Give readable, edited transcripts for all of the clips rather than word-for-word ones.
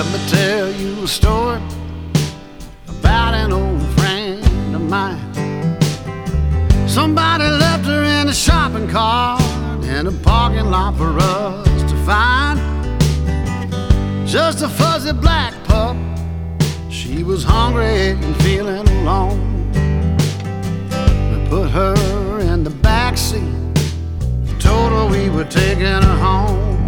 Let me tell you a story about an old friend of mine. Somebody left her in a shopping cart in a parking lot for us to find. Just a fuzzy black pup. She was hungry and feeling alone. We put her in the back seat, told her we were taking her home.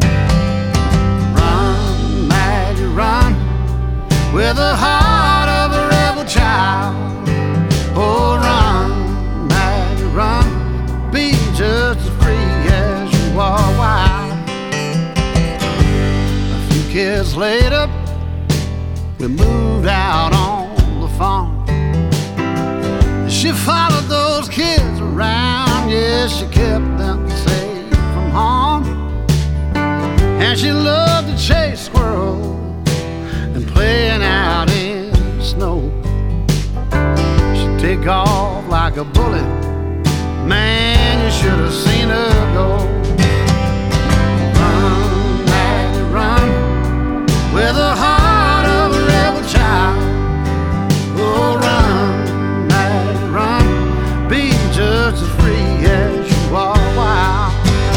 Run, Maggie, run, with the heart of a rebel child. Oh, run, Maggie, run, be just as free as you are wild. A few years later, we moved out on the farm. She followed those kids around, yeah, she kept them safe from harm. And she loved to chase squirrels and playing out in the snow. She'd take off like a bullet, man, you should have seen her go. Run, Maggie, run, with a heart of a rebel child. Oh, run, Maggie, run, be just as free as you are wild.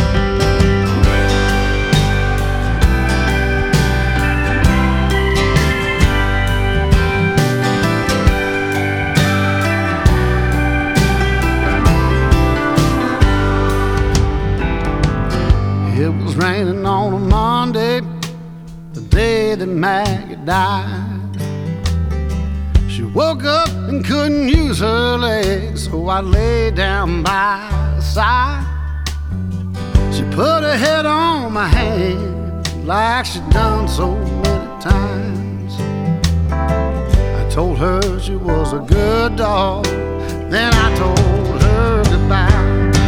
It was raining on a Monday, the day that Maggie died. She woke up and couldn't use her legs, so I lay down by her side. She put her head on my hand like she'd done so many times. I told her she was a good dog, then I told her goodbye.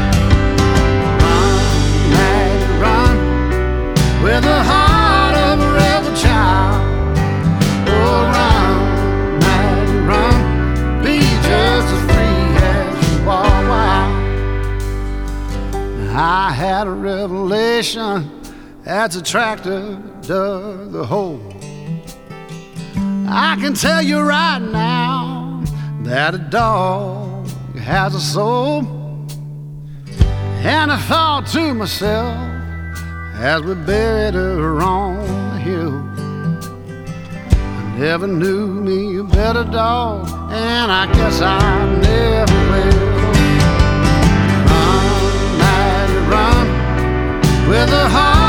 Run, Maggie, run, with the heart of a rebel child. Oh, run, Maggie, run, be just as free as you are wild. I had a revelation as the tractor dug the hole. I can tell you right now that a dog has a soul. And I thought to myself as we buried her on the hill, I never knew me a better dog, and I guess I never will. Run, Maggie, run, with a heart